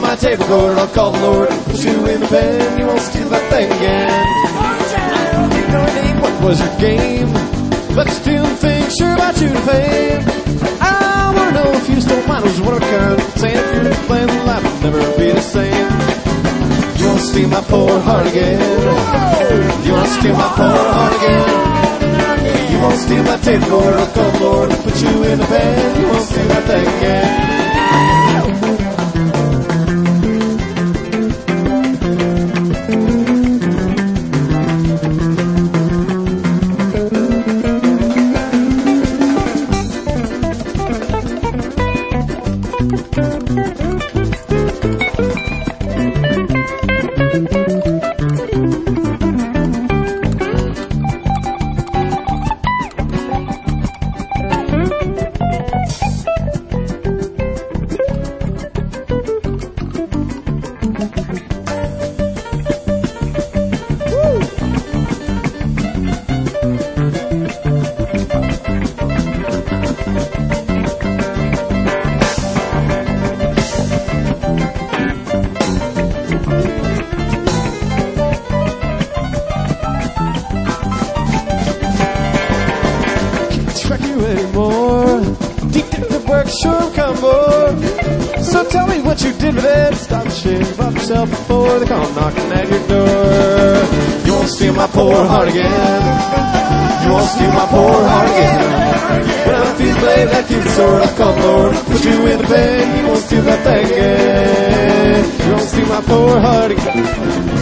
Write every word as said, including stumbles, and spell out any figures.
my tape recorder, I'll call the Lord. Put you in the pen, you won't steal that thing again. You know your name, what was your game? But you still think sure about you to fame. I wanna know if you stole mine, was one of a kind. Saying if you're playing life, it'll never be the same. You wanna steal my poor heart again? You wanna steal my poor heart again? You won't steal my tape recorder, I'll call the Lord. Put you in the pen, you won't steal that thing again. Anymore. Deep in the work, sure come more. So tell me what you did with it. Stop shaming about yourself before they come knocking at your door. You won't steal my poor heart again. You won't steal my poor heart again. When I feel blade like you sword, I'll come Lord. Put you in the pen, you won't steal that thing again. You won't steal my poor heart again.